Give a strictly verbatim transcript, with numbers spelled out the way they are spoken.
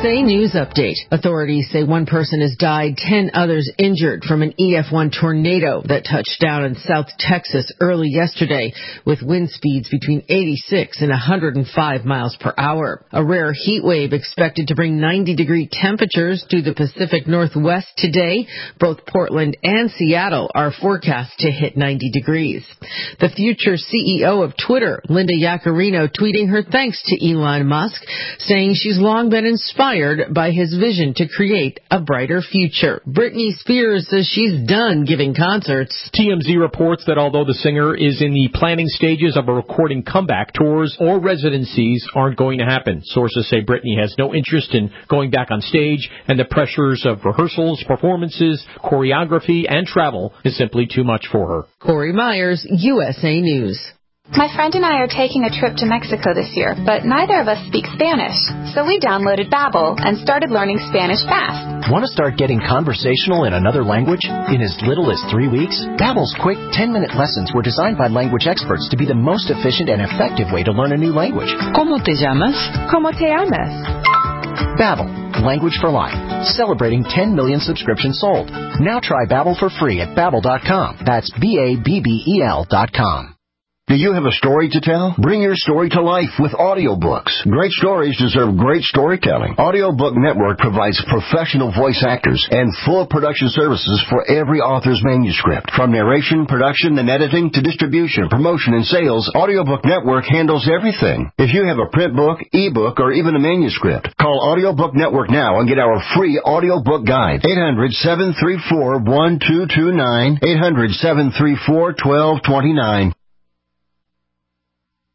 A News Update. Authorities say one person has died, ten others injured from an E F one tornado that touched down in South Texas early yesterday with wind speeds between eighty-six and one hundred five miles per hour. A rare heat wave expected to bring ninety degree temperatures to the Pacific Northwest today. Both Portland and Seattle are forecast to hit ninety degrees. The future C E O of Twitter, Linda Yaccarino, tweeting her thanks to Elon Musk, saying she's long been inspired by his vision to create a brighter future. Britney Spears says she's done giving concerts. T M Z reports that although the singer is in the planning stages of a recording comeback, tours or residencies aren't going to happen. Sources say Britney has no interest in going back on stage, and the pressures of rehearsals, performances, choreography, and travel is simply too much for her. Corey Myers, U S A News. My friend and I are taking a trip to Mexico this year, but neither of us speak Spanish. So we downloaded Babbel and started learning Spanish fast. Want to start getting conversational in another language? In as little as three weeks? Babbel's quick ten-minute lessons were designed by language experts to be the most efficient and effective way to learn a new language. ¿Cómo te llamas? ¿Cómo te llamas? Babbel, language for life. Celebrating ten million subscriptions sold. Now try Babbel for free at babbel dot com. That's B A B B E L dot com. Do you have a story to tell? Bring your story to life with audiobooks. Great stories deserve great storytelling. Audiobook Network provides professional voice actors and full production services for every author's manuscript. From narration, production, and editing to distribution, promotion, and sales, Audiobook Network handles everything. If you have a print book, ebook, or even a manuscript, call Audiobook Network now and get our free audiobook guide. eight hundred, seven three four, one two two nine, eight hundred, seven three four, one two two nine.